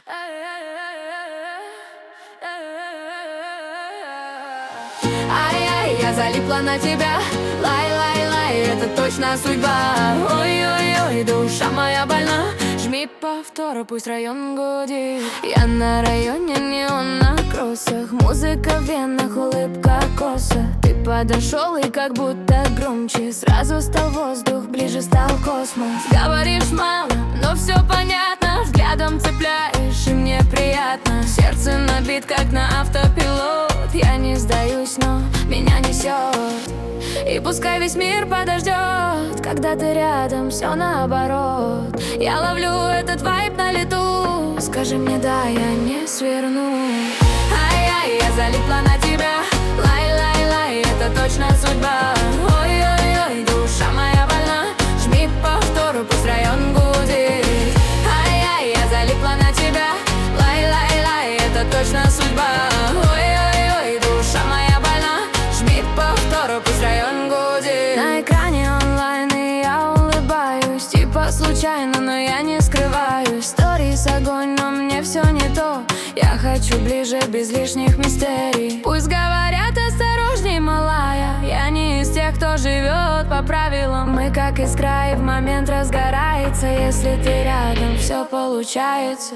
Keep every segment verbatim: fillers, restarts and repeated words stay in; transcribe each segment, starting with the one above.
Ай-яй, я залипла на тебя. Лай-лай-лай, это точно судьба. Ой-ой-ой, душа моя больна. Жми повтор, пусть район гудит. Я на районе, неон на кроссах. Музыка в венах, улыбка коса. Ты подошел и как будто громче. Сразу стал воздух, ближе стал космос. Говоришь мало, но все понятно. Взглядом цепляешь, и мне приятно. Сердце набит, как на автопилот. Я не сдаюсь, но меня несет. И пускай весь мир подождет, когда ты рядом, все наоборот. Я ловлю этот вайб на лету. Скажи мне да, я не сверну. Ай-яй, я залипла на тебя. Лай-лай-лай, это точно судьба. Ой-ой-ой, душа моя больна. Жми повтору, пусть район гудит. Ай-яй, я залипла на тебя. Лай-лай-лай, это точно судьба. Ой-ой-ой, душа моя больна. Жми повтору, пусть район гудит. На экране онлайн, и я улыбаюсь. Типа случайно, но я не скрываюсь. Сторис огонь, но мне все не то. Я хочу ближе, без лишних мистерий. Пусть говорят осторожней, малая. Я не из тех, кто живет по правилам. Мы как искра, и в момент разгорается. Если ты рядом, все получается.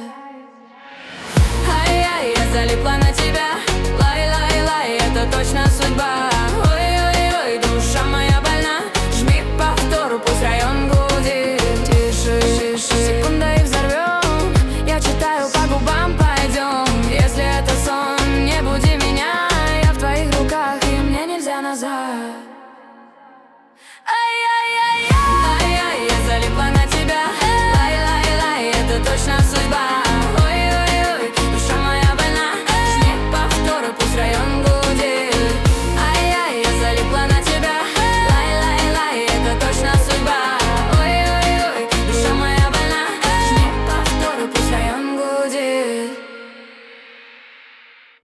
Ай-яй, я залипла на тебя. Лай-лай-лай, это точно судьба. Ой-ой-ой, душа моя больна. Жми повтору, пусть район гудит.